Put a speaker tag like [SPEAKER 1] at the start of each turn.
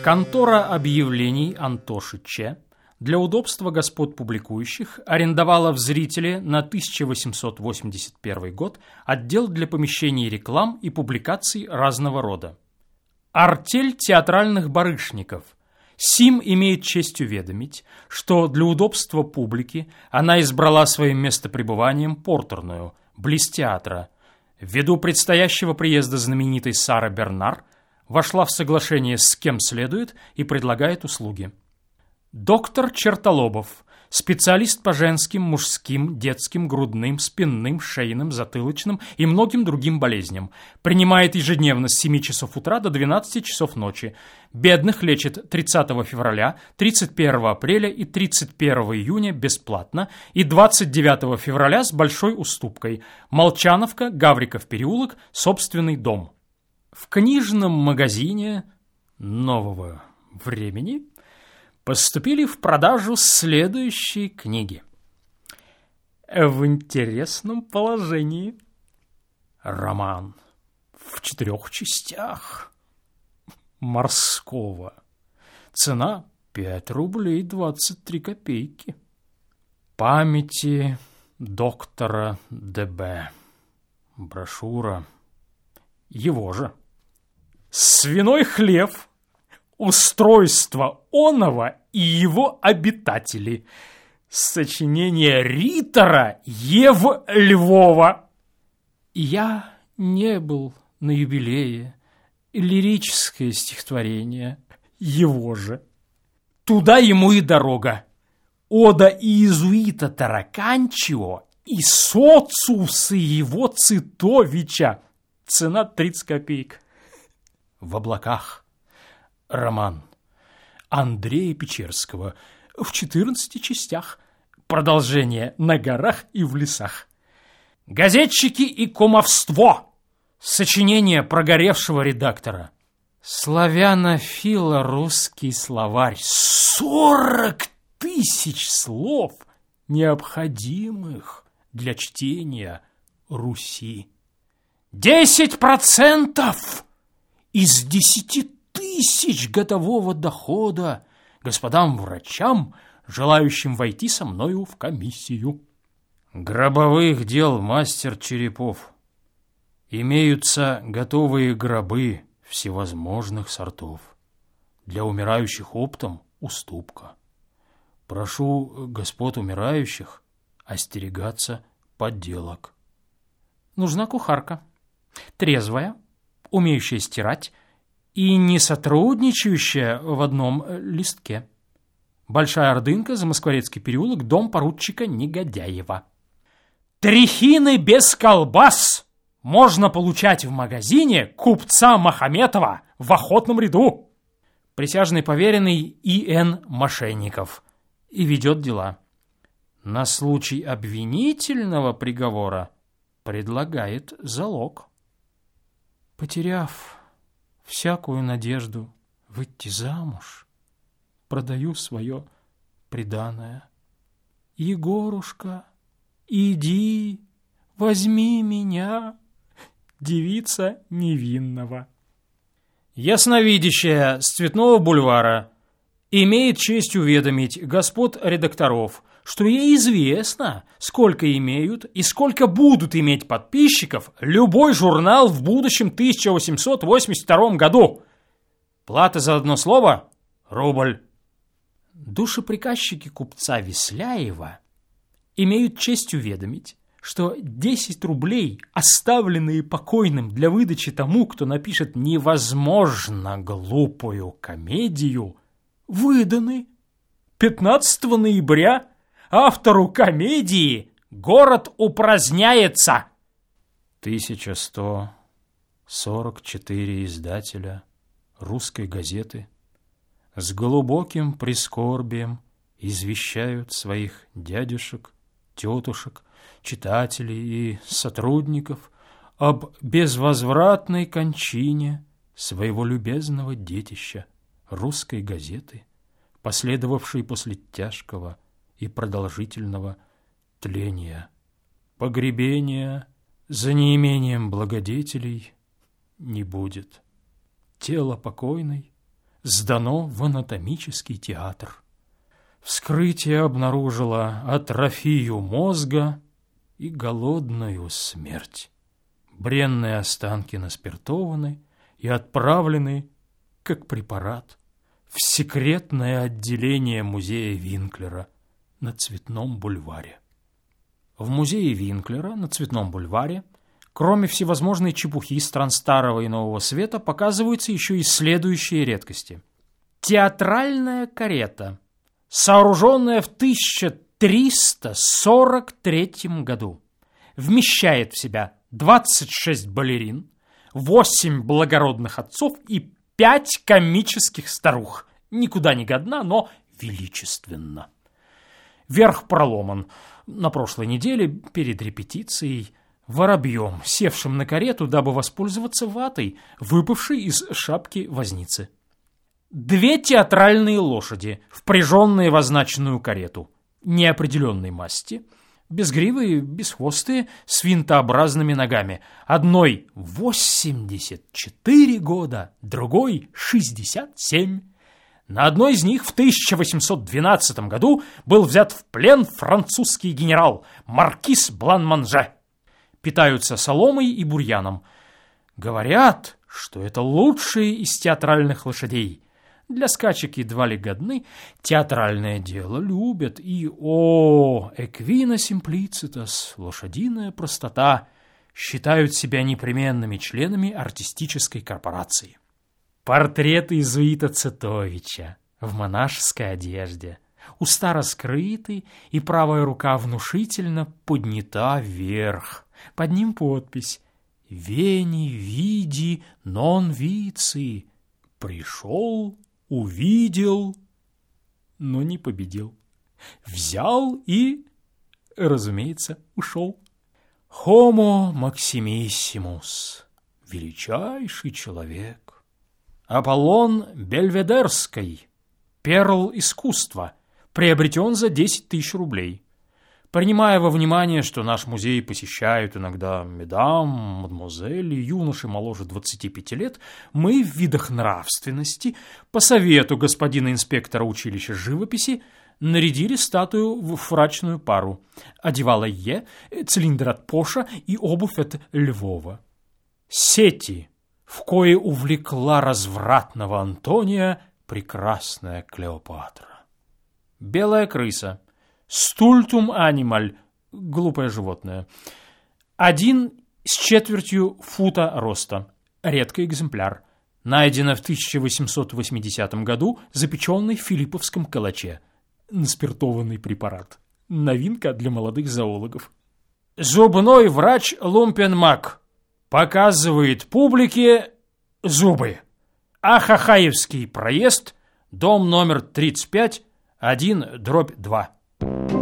[SPEAKER 1] Контора объявлений Антоши Ч. для удобства господ публикующих арендовала в «Зрителе» на 1881 год отдел для помещений реклам и публикаций разного рода. Артель театральных барышников. Сим имеет честь уведомить, что для удобства публики она избрала своим местопребыванием портерную, близ театра. Ввиду предстоящего приезда знаменитой Сары Бернар вошла в соглашение с кем следует и предлагает услуги. Доктор Чертолобов, специалист по женским, мужским, детским, грудным, спинным, шейным, затылочным и многим другим болезням. Принимает ежедневно с 7 часов утра до 12 часов ночи. Бедных лечит 30 февраля, 31 апреля и 31 июня бесплатно и 29 февраля с большой уступкой. Молчановка, Гавриков переулок, собственный дом. В книжном магазине «Нового времени» поступили в продажу следующие книги. В интересном положении. Роман в 4 частях. Морского. Цена 5 рублей 23 копейки. Памяти доктора Д.Б. Брошюра его же. Свиной хлев. Устройство оного и его обитатели. Сочинение Риттера Ев. Львова. Я не был на юбилее. Лирическое стихотворение его же. Туда ему и дорога. Ода иезуита Тараканчио и социуса его Цитовича. Цена 30 копеек. В облаках. Роман Андрея Печерского в 14 частях. Продолжение на горах и в лесах. Газетчики и кумовство. Сочинение прогоревшего редактора. Славянофило-русский словарь. 40 000 слов, необходимых для чтения Руси. 10% из 10 000 годового дохода господам врачам, желающим войти со мною в комиссию. Гробовых дел мастер Черепов. Имеются готовые гробы всевозможных сортов. Для умирающих оптом уступка. Прошу господ умирающих остерегаться подделок. Нужна кухарка. Трезвая, умеющая стирать и не сотрудничающая в одном листке. Большая Ордынка, Замоскворецкий переулок, дом поручика Негодяева. Трехины без колбас можно получать в магазине купца Махаметова в охотном ряду. Присяжный поверенный И.Н. Мошенников. И ведет дела. На случай обвинительного приговора предлагает залог. Потеряв всякую надежду выйти замуж, продаю свое приданое. Егорушка, иди, возьми меня, девица невинного. Ясновидящая с Цветного бульвара имеет честь уведомить господ редакторов, что ей известно, сколько имеют и сколько будут иметь подписчиков любой журнал в будущем 1882 году. Плата за одно слово – рубль. Душеприказчики купца Весляева имеют честь уведомить, что 10 рублей, оставленные покойным для выдачи тому, кто напишет невозможно глупую комедию, выданы 15 ноября автору комедии «Город упраздняется». 1144 издателя русской газеты с глубоким прискорбием извещают своих дядюшек, тетушек, читателей и сотрудников об безвозвратной кончине своего любезного детища, русской газеты, последовавшей после тяжкого и продолжительного тления. Погребения за неимением благодетелей не будет. Тело покойной сдано в анатомический театр. Вскрытие обнаружило атрофию мозга и голодную смерть. Бренные останки наспиртованы и отправлены, как препарат, в секретное отделение музея Винклера на Цветном бульваре. В музее Винклера на Цветном бульваре, кроме всевозможной чепухи стран Старого и Нового Света, показываются еще и следующие редкости. Театральная карета, сооруженная в 1343 году, вмещает в себя 26 балерин, 8 благородных отцов и 5 комических старух. Никуда не годна, но величественно. Верх проломан. На прошлой неделе, перед репетицией, воробьем, севшим на карету, дабы воспользоваться ватой, выпавшей из шапки возницы. 2 театральные лошади, впряженные в означенную карету, неопределенной масти, безгривые, бесхвостые, с винтообразными ногами. Одной 84 года, другой 67. На одной из них в 1812 году был взят в плен французский генерал маркиз Блан-Манже. Питаются соломой и бурьяном. Говорят, что это лучшие из театральных лошадей. Для скачек едва ли годны, театральное дело любят, и, эквина симплицитас, лошадиная простота, считают себя непременными членами артистической корпорации. Портрет иезуита Цетовича в монашеской одежде, уста раскрыты, и правая рука внушительно поднята вверх. Под ним подпись «Вени, види, нон вици». Пришел, увидел, но не победил. Взял и, разумеется, ушел. Homo maximissimус, величайший человек. Аполлон Бельведерский, перл искусства, приобретен за 10 тысяч рублей. Принимая во внимание, что наш музей посещают иногда медам, мадемуазели, юноши моложе 25 лет, мы в видах нравственности, по совету господина инспектора училища живописи, нарядили статую в фрачную пару. Одевала Е, цилиндр от Поша и обувь от Львова. Сети, в кое увлекла развратного Антония прекрасная Клеопатра. Белая крыса. Стультум анималь, глупое животное. 1,25 фута роста. Редкий экземпляр. Найдено в 1880 году, запеченный в филипповском калаче. Наспиртованный препарат. Новинка для молодых зоологов. Зубной врач Лумпенмак показывает публике зубы. Ахахаевский проезд, дом номер 35, 1/2.